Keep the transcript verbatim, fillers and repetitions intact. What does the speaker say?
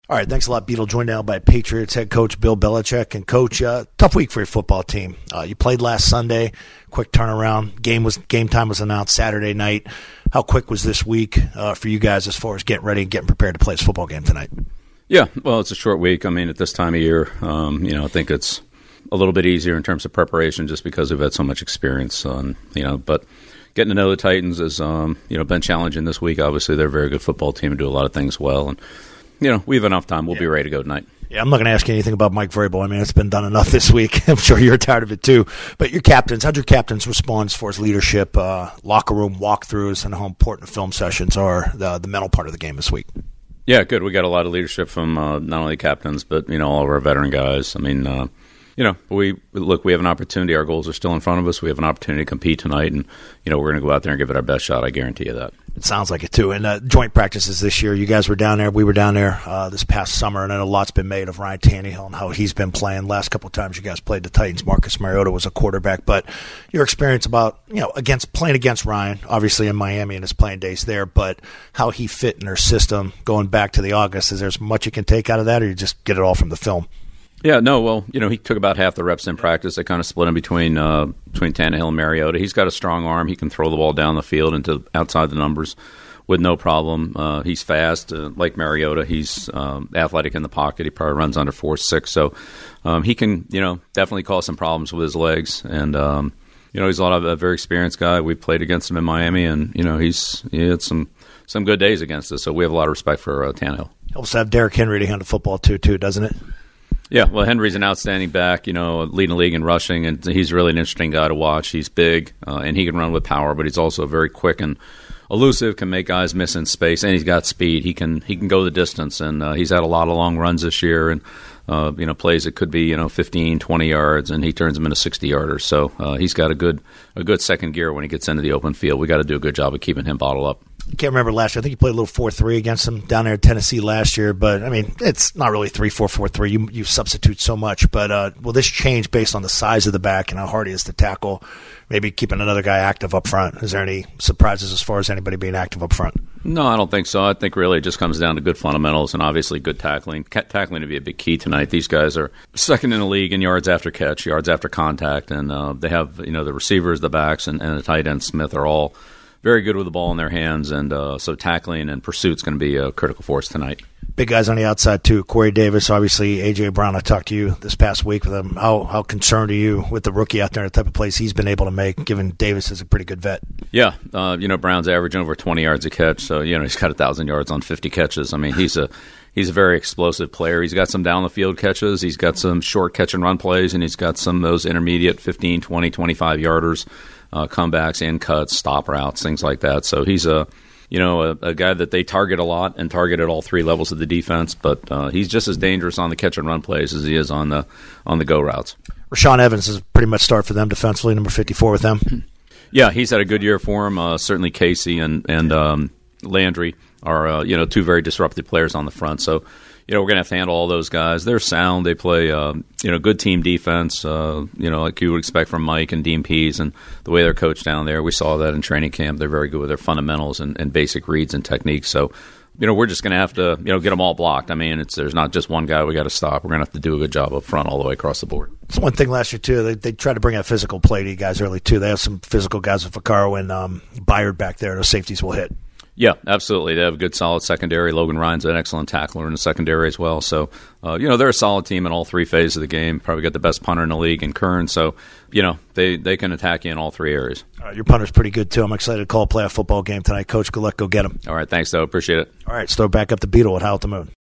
All right, thanks a lot, Beetle. Joined now by Patriots head coach Bill Belichick. And, Coach, uh, tough week for your football team. Uh, you played last Sunday, quick turnaround. Game was game time was announced Saturday night. How quick was this week uh, for you guys as far as getting ready and getting prepared to play this football game tonight? Yeah, well, it's a short week. I mean, at this time of year, um, you know, I think it's a little bit easier in terms of preparation just because we've had so much experience. On, you know, but getting to know the Titans has, um, you know, been challenging this week. Obviously, they're a very good football team and do a lot of things well. And you know, we have enough time. We'll yeah. be ready to go tonight. Yeah, I'm not going to ask you anything about Mike Vrabel. I mean, it's been done enough this week. I'm sure you're tired of it too. But your captains, how'd your captains respond as far as leadership, uh, locker room walkthroughs, and how important film sessions are the, the mental part of the game this week? Yeah, good. We got a lot of leadership from uh, not only captains, but, you know, all of our veteran guys. I mean, uh, you know, we look, we have an opportunity. Our goals are still in front of us. We have an opportunity to compete tonight, and, you know, we're going to go out there and give it our best shot. I guarantee you that. It sounds like it, too. And uh, joint practices this year, you guys were down there. We were down there uh, this past summer, and I know a lot's been made of Ryan Tannehill and how he's been playing. Last couple of times you guys played the Titans, Marcus Mariota was a quarterback. But your experience about, you know, against playing against Ryan, obviously in Miami and his playing days there, but how he fit in their system going back to the August, is there much you can take out of that, or you just get it all from the film? Yeah, no, well, you know, he took about half the reps in practice. They kind of split him between uh, between Tannehill and Mariota. He's got a strong arm. He can throw the ball down the field into outside the numbers with no problem. Uh, he's fast, uh, like Mariota. He's um, athletic in the pocket. He probably runs under four six, so um, he can, you know, definitely cause some problems with his legs. And um, you know, he's a lot of a very experienced guy. We played against him in Miami, and you know, he's he had some some good days against us. So we have a lot of respect for uh, Tannehill. Helps to have Derrick Henry to handle football too, too, doesn't it? Yeah, well, Henry's an outstanding back, you know, leading the league in rushing, and he's really an interesting guy to watch. He's big, uh, and he can run with power, but he's also very quick and elusive, can make guys miss in space, and he's got speed. He can he can go the distance, and uh, he's had a lot of long runs this year, and uh, you know, plays that could be, you know, fifteen, twenty yards, and he turns them into sixty-yarders. So uh, he's got a good a good second gear when he gets into the open field. We got to do a good job of keeping him bottled up. I can't remember last year. I think you played a little four three against him down there in Tennessee last year. But, I mean, it's not really three four four three. You you substitute so much. But uh, will this change based on the size of the back and how hard he is to tackle, maybe keeping another guy active up front? Is there any surprises as far as anybody being active up front? No, I don't think so. I think really it just comes down to good fundamentals and obviously good tackling. Tackling to be a big key tonight. These guys are second in the league in yards after catch, yards after contact. And uh, they have, you know, the receivers, the backs, and, and the tight end Smith are all very good with the ball in their hands, and uh, so tackling and pursuit is going to be a critical force tonight. Big guys on the outside, too. Corey Davis, obviously, A J. Brown. I talked to you this past week with him. How how concerned are you with the rookie out there and the type of plays he's been able to make, given Davis is a pretty good vet? Yeah. Uh, you know, Brown's averaging over twenty yards a catch, so, you know, he's got one thousand yards on fifty catches. I mean, he's a he's a very explosive player. He's got some down-the-field catches. He's got some short catch-and-run plays, and he's got some of those intermediate fifteen, twenty, twenty-five yarders. Uh, comebacks, in cuts, stop routes, things like that. So he's a, you know, a, a guy that they target a lot and target at all three levels of the defense. But uh, he's just as dangerous on the catch and run plays as he is on the on the go routes. Rashaan Evans is pretty much start for them defensively, number fifty-four with them. Yeah, he's had a good year for him. Uh, certainly Casey and and um, Landry are uh, you know two very disruptive players on the front. So. You know, we're going to have to handle all those guys. They're sound. They play, um, you know, good team defense, uh, you know, like you would expect from Mike and Dean Pease and the way they're coached down there. We saw that in training camp. They're very good with their fundamentals and, and basic reads and techniques. So, you know, we're just going to have to, you know, get them all blocked. I mean, it's there's not just one guy we got to stop. We're going to have to do a good job up front all the way across the board. It's one thing last year, too. They, they tried to bring a physical play to you guys early, too. They have some physical guys with Vaccaro and um, Byard back there. Those safeties will hit. Yeah, absolutely. They have a good, solid secondary. Logan Ryan's an excellent tackler in the secondary as well. So, uh, you know, they're a solid team in all three phases of the game. Probably got the best punter in the league in Kern. So, you know, they, they can attack you in all three areas. All right, your punter's pretty good, too. I'm excited to call a playoff football game tonight. Coach, good luck. Go get him. All right, thanks, though. Appreciate it. All right, let's throw back up the Beetle at Howl at the Moon.